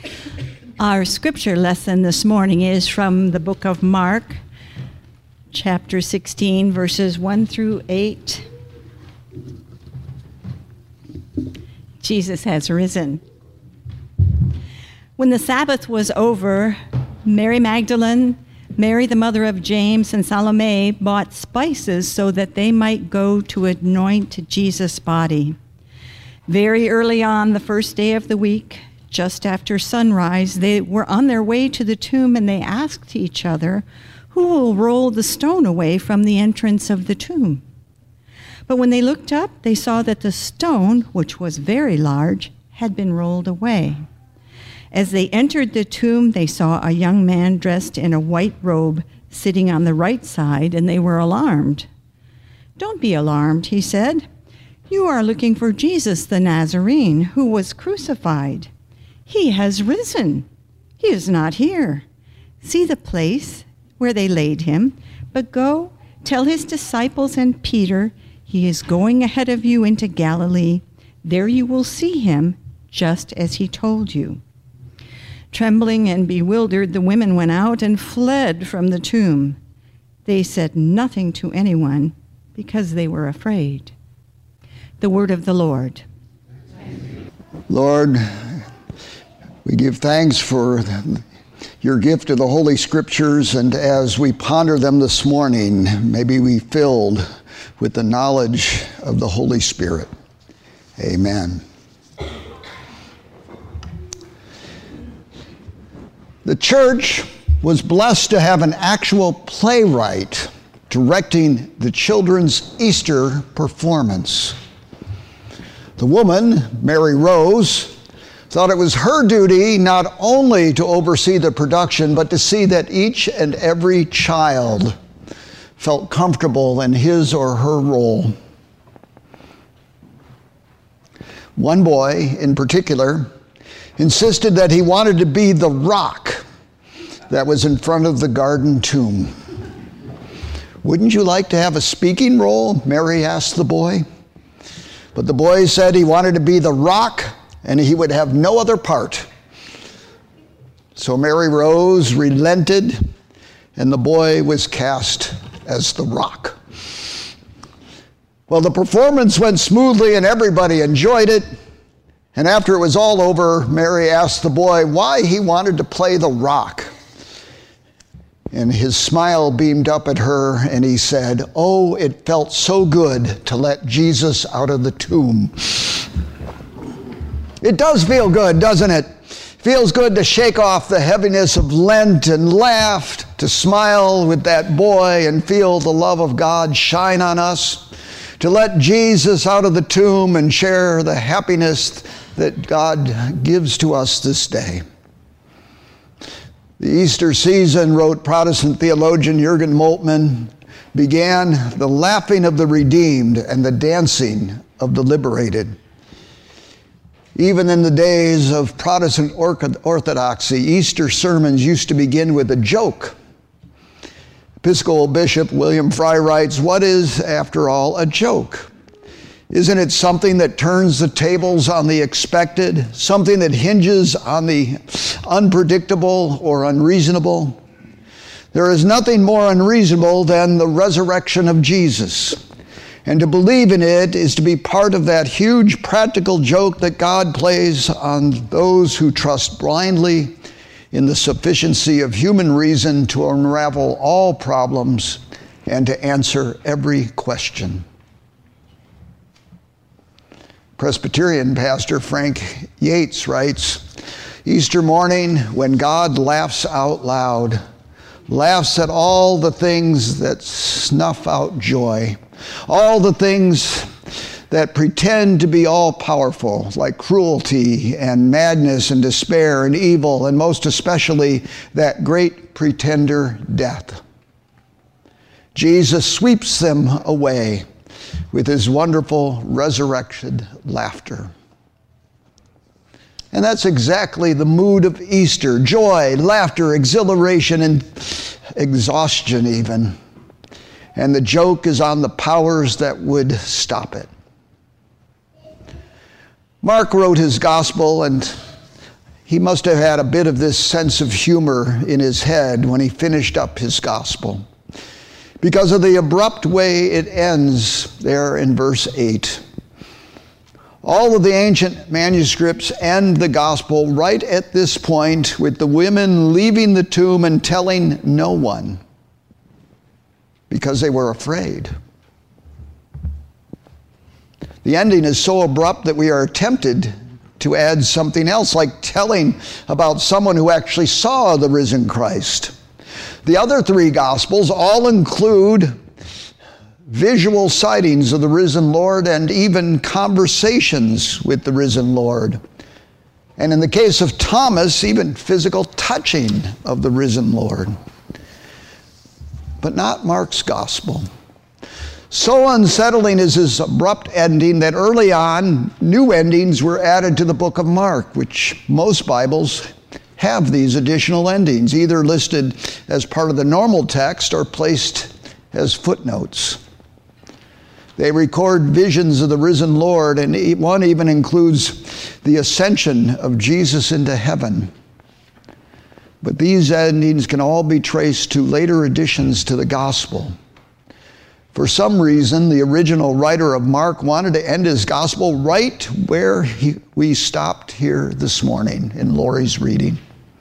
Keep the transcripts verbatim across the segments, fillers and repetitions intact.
Our scripture lesson this morning is from the book of Mark, chapter sixteen, verses one through eight. Jesus has risen. When the Sabbath was over, Mary Magdalene, Mary the mother of James, and Salome bought spices so that they might go to anoint Jesus' body. Very early on the first day of the week, just after sunrise, they were on their way to the tomb, and they asked each other, "Who will roll the stone away from the entrance of the tomb?" But when they looked up, they saw that the stone, which was very large, had been rolled away. As they entered the tomb, they saw a young man dressed in a white robe sitting on the right side, and they were alarmed. "Don't be alarmed," he said. "You are looking for Jesus the Nazarene, who was crucified. He has risen. He is not here. See the place where they laid him, but go tell his disciples and Peter, he is going ahead of you into Galilee. There you will see him, just as he told you." Trembling and bewildered, the women went out and fled from the tomb. They said nothing to anyone because they were afraid. The word of the Lord. Lord, we give thanks for your gift of the Holy Scriptures, and as we ponder them this morning, may we be filled with the knowledge of the Holy Spirit. Amen. The church was blessed to have an actual playwright directing the children's Easter performance. The woman, Mary Rose, thought it was her duty not only to oversee the production, but to see that each and every child felt comfortable in his or her role. One boy in particular insisted that he wanted to be the rock that was in front of the garden tomb. "Wouldn't you like to have a speaking role?" Mary asked the boy. But the boy said he wanted to be the rock and he would have no other part. So Mary Rose relented, and the boy was cast as the rock. Well, the performance went smoothly and everybody enjoyed it. And after it was all over, Mary asked the boy why he wanted to play the rock. And his smile beamed up at her, and he said, "Oh, it felt so good to let Jesus out of the tomb." It does feel good, doesn't it? Feels good to shake off the heaviness of Lent and laugh, to smile with that boy and feel the love of God shine on us, to let Jesus out of the tomb and share the happiness that God gives to us this day. The Easter season, wrote Protestant theologian Jürgen Moltmann, began the laughing of the redeemed and the dancing of the liberated. Even in the days of Protestant orthodoxy, Easter sermons used to begin with a joke. Episcopal Bishop William Fry writes, "What is, after all, a joke? Isn't it something that turns the tables on the expected, something that hinges on the unpredictable or unreasonable? There is nothing more unreasonable than the resurrection of Jesus. And to believe in it is to be part of that huge practical joke that God plays on those who trust blindly in the sufficiency of human reason to unravel all problems and to answer every question." Presbyterian pastor Frank Yates writes, "Easter morning, when God laughs out loud, laughs at all the things that snuff out joy, all the things that pretend to be all-powerful, like cruelty and madness and despair and evil, and most especially that great pretender, death. Jesus sweeps them away with his wonderful resurrected laughter." And that's exactly the mood of Easter: joy, laughter, exhilaration, and exhaustion even. And the joke is on the powers that would stop it. Mark wrote his gospel, and he must have had a bit of this sense of humor in his head when he finished up his gospel, because of the abrupt way it ends there in verse eight. All of the ancient manuscripts end the gospel right at this point with the women leaving the tomb and telling no one because they were afraid. The ending is so abrupt that we are tempted to add something else, like telling about someone who actually saw the risen Christ. The other three Gospels all include visual sightings of the risen Lord and even conversations with the risen Lord. And in the case of Thomas, even physical touching of the risen Lord. But not Mark's Gospel. So unsettling is his abrupt ending that early on, new endings were added to the book of Mark, which most Bibles have these additional endings, either listed as part of the normal text or placed as footnotes. They record visions of the risen Lord, and one even includes the ascension of Jesus into heaven. But these endings can all be traced to later additions to the gospel. For some reason, the original writer of Mark wanted to end his gospel right where he, we stopped here this morning in Lori's reading.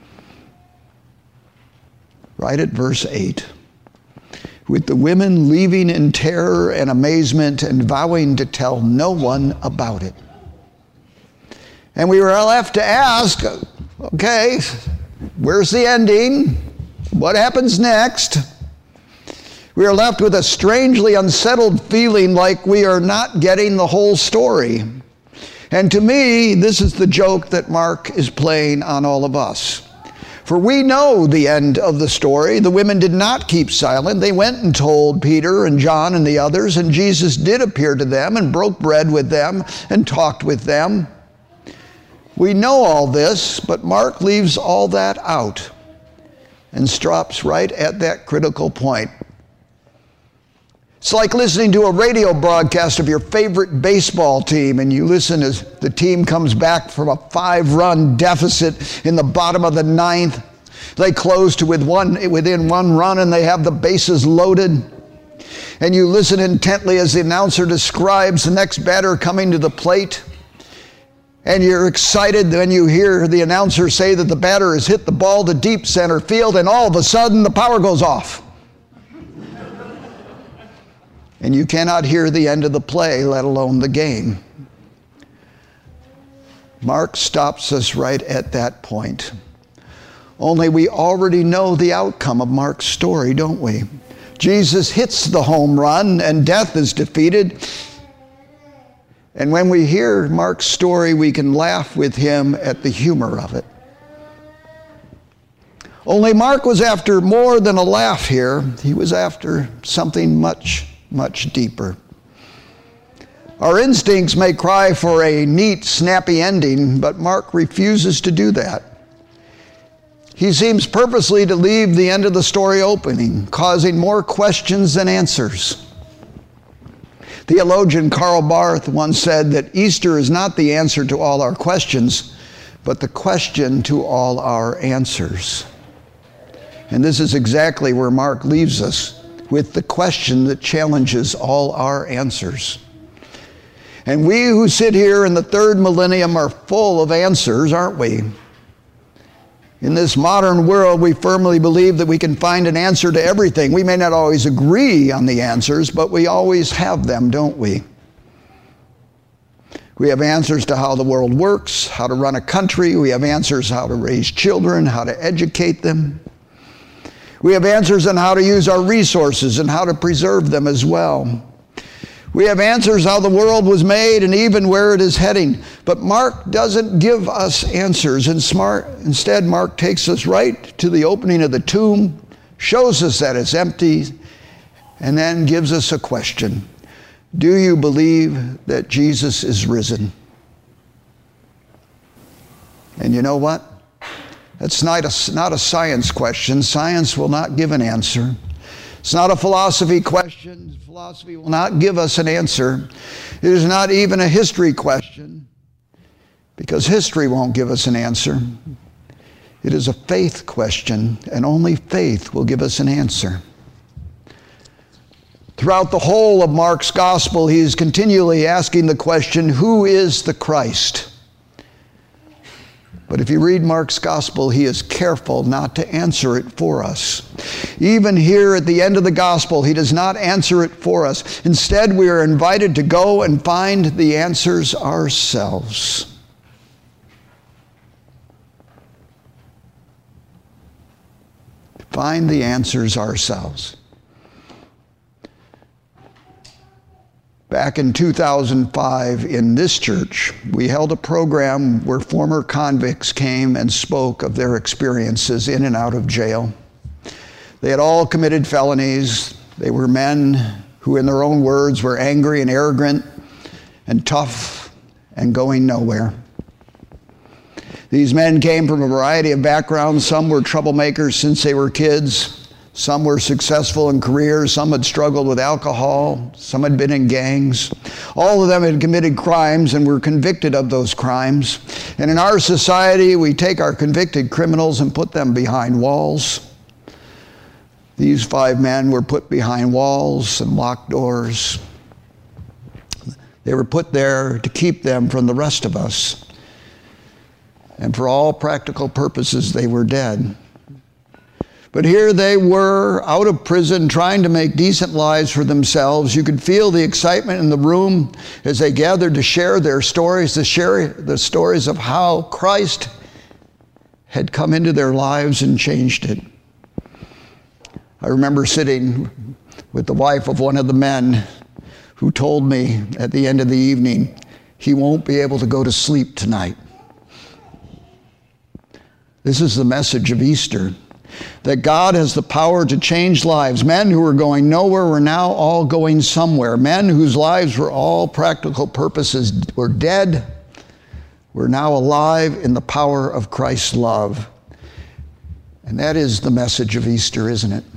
Right at verse eight. With the women leaving in terror and amazement and vowing to tell no one about it. And we were left to ask, okay, where's the ending? What happens next? We are left with a strangely unsettled feeling like we are not getting the whole story. And to me, this is the joke that Mark is playing on all of us. For we know the end of the story. The women did not keep silent. They went and told Peter and John and the others, and Jesus did appear to them and broke bread with them and talked with them. We know all this, but Mark leaves all that out and stops right at that critical point. It's like listening to a radio broadcast of your favorite baseball team, and you listen as the team comes back from a five-run deficit in the bottom of the ninth. They close to with one, within one run, and they have the bases loaded. And you listen intently as the announcer describes the next batter coming to the plate. And you're excited when you hear the announcer say that the batter has hit the ball to deep center field, and all of a sudden the power goes off. And you cannot hear the end of the play, let alone the game. Mark stops us right at that point. Only we already know the outcome of Mark's story, don't we? Jesus hits the home run and death is defeated. And when we hear Mark's story, we can laugh with him at the humor of it. Only Mark was after more than a laugh here. He was after something much much deeper. Our instincts may cry for a neat, snappy ending, but Mark refuses to do that. He seems purposely to leave the end of the story opening, causing more questions than answers. Theologian Karl Barth once said that Easter is not the answer to all our questions, but the question to all our answers. And this is exactly where Mark leaves us, with the question that challenges all our answers. And we who sit here in the third millennium are full of answers, aren't we? In this modern world, we firmly believe that we can find an answer to everything. We may not always agree on the answers, but we always have them, don't we? We have answers to how the world works, how to run a country. We have answers how to raise children, how to educate them. We have answers on how to use our resources and how to preserve them as well. We have answers how the world was made and even where it is heading. But Mark doesn't give us answers. And smart, instead, Mark takes us right to the opening of the tomb, shows us that it's empty, and then gives us a question. Do you believe that Jesus is risen? And you know what? It's not a, not a science question. Science will not give an answer. It's not a philosophy question. Philosophy will not give us an answer. It is not even a history question. because history won't give us an answer. It is a faith question, and only faith will give us an answer. Throughout the whole of Mark's gospel, he is continually asking the question, who is the Christ? But if you read Mark's gospel, he is careful not to answer it for us. Even here at the end of the gospel, he does not answer it for us. Instead, we are invited to go and find the answers ourselves. Find the answers ourselves. Back in two thousand five in this church, we held a program where former convicts came and spoke of their experiences in and out of jail. They had all committed felonies. They were men who, in their own words, were angry and arrogant and tough and going nowhere. These men came from a variety of backgrounds. Some were troublemakers since they were kids. Some were successful in careers. Some had struggled with alcohol. Some had been in gangs. All of them had committed crimes and were convicted of those crimes. And in our society, we take our convicted criminals and put them behind walls. These five men were put behind walls and locked doors. They were put there to keep them from the rest of us. And for all practical purposes, they were dead. But here they were, out of prison, trying to make decent lives for themselves. You could feel the excitement in the room as they gathered to share their stories, to share the stories of how Christ had come into their lives and changed it. I remember sitting with the wife of one of the men who told me at the end of the evening, he won't be able to go to sleep tonight. This is the message of Easter. That God has the power to change lives. Men who were going nowhere were now all going somewhere. Men whose lives were all practical purposes were dead, were now alive in the power of Christ's love. And that is the message of Easter, isn't it?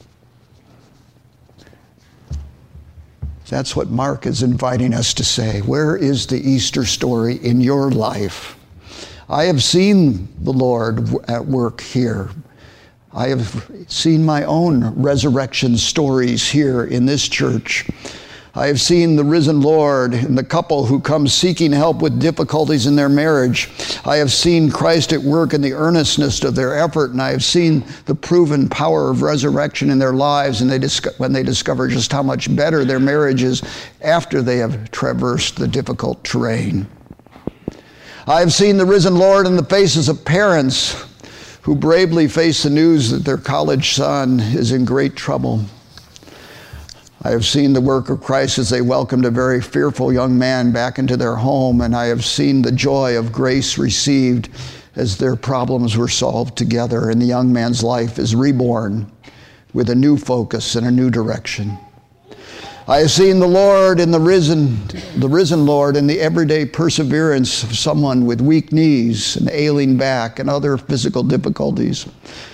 That's what Mark is inviting us to say. Where is the Easter story in your life? I have seen the Lord at work here. I have seen my own resurrection stories here in this church. I have seen the risen Lord and the couple who come seeking help with difficulties in their marriage. I have seen Christ at work in the earnestness of their effort, and I have seen the proven power of resurrection in their lives, and they disco- when they discover just how much better their marriage is after they have traversed the difficult terrain. I have seen the risen Lord in the faces of parents who bravely face the news that their college son is in great trouble. I have seen the work of Christ as they welcomed a very fearful young man back into their home, and I have seen the joy of grace received as their problems were solved together, and the young man's life is reborn with a new focus and a new direction. I have seen the Lord in the risen, the risen Lord in the everyday perseverance of someone with weak knees and ailing back and other physical difficulties.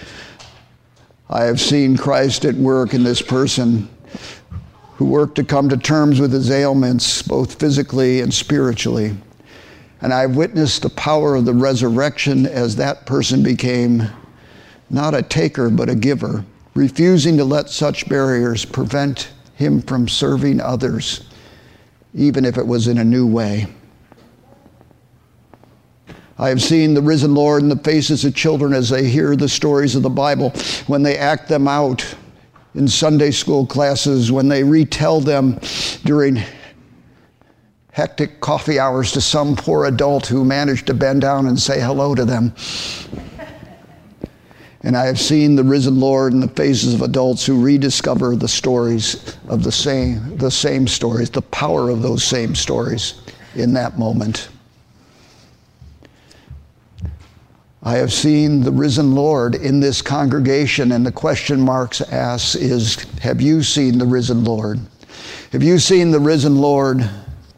I have seen Christ at work in this person who worked to come to terms with his ailments, both physically and spiritually. And I've witnessed the power of the resurrection as that person became not a taker, but a giver, refusing to let such barriers prevent him from serving others, even if it was in a new way. I have seen the risen Lord in the faces of children as they hear the stories of the Bible, when they act them out in Sunday school classes, when they retell them during hectic coffee hours to some poor adult who managed to bend down and say hello to them. And I have seen the risen Lord in the faces of adults who rediscover the stories of the same, the same stories, the power of those same stories in that moment. I have seen the risen Lord in this congregation, and the question Mark asks is, have you seen the risen Lord? Have you seen the risen Lord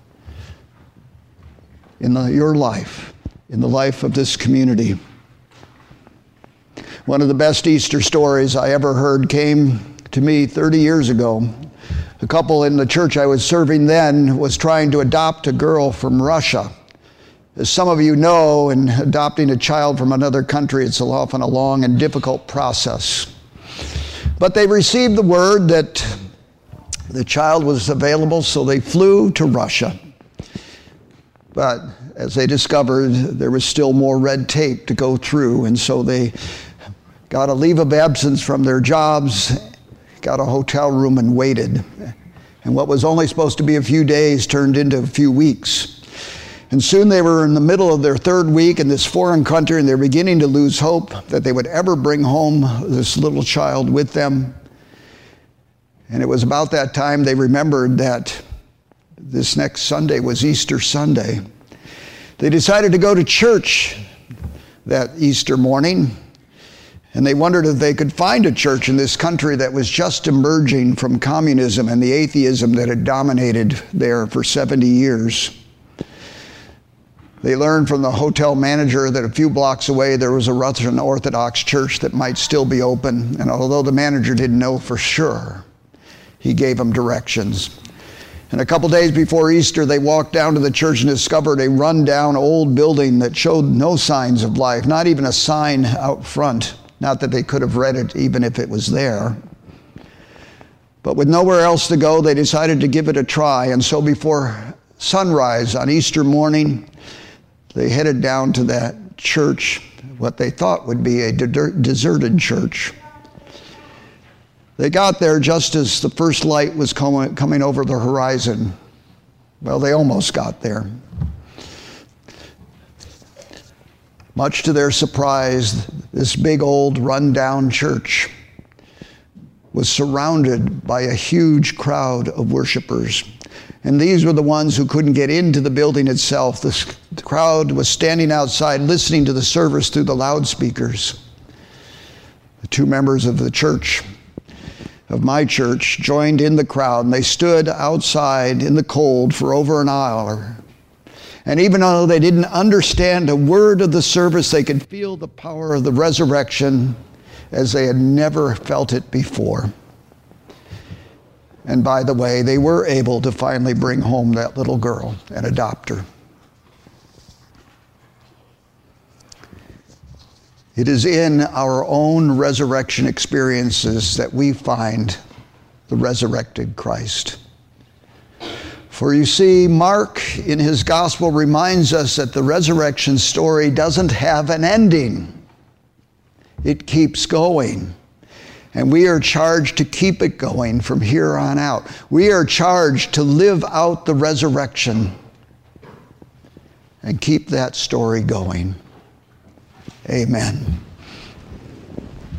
in the, your life, in the life of this community? One of the best Easter stories I ever heard came to me thirty years ago. A couple in the church I was serving then was trying to adopt a girl from Russia As some of you know, in adopting a child from another country, it's often a long and difficult process. But they received the word that the child was available, so they flew to Russia. But as they discovered, there was still more red tape to go through, and so they got a leave of absence from their jobs, got a hotel room, and waited. And what was only supposed to be a few days turned into a few weeks. And soon they were in the middle of their third week in this foreign country, and they're beginning to lose hope that they would ever bring home this little child with them. And it was about that time they remembered that this next Sunday was Easter Sunday. They decided to go to church that Easter morning, and they wondered if they could find a church in this country that was just emerging from communism and the atheism that had dominated there for seventy years. They learned from the hotel manager that a few blocks away there was a Russian Orthodox church that might still be open, and although the manager didn't know for sure, he gave them directions. And a couple days before Easter, they walked down to the church and discovered a run-down old building that showed no signs of life, not even a sign out front. Not that they could have read it even if it was there. But with nowhere else to go, they decided to give it a try. And so before sunrise on Easter morning, they headed down to that church, what they thought would be a de- deserted church. They got there just as the first light was com- coming over the horizon. Well, they almost got there. Much to their surprise, this big old run-down church was surrounded by a huge crowd of worshipers. And these were the ones who couldn't get into the building itself. The, the crowd was standing outside listening to the service through the loudspeakers. The two members of the church, of my church, joined in the crowd, and they stood outside in the cold for over an hour. And even though they didn't understand a word of the service, they could feel the power of the resurrection as they had never felt it before. And by the way, they were able to finally bring home that little girl and adopt her. It is in our own resurrection experiences that we find the resurrected Christ. For you see, Mark in his gospel reminds us that the resurrection story doesn't have an ending. It keeps going. And we are charged to keep it going from here on out. We are charged to live out the resurrection and keep that story going. Amen.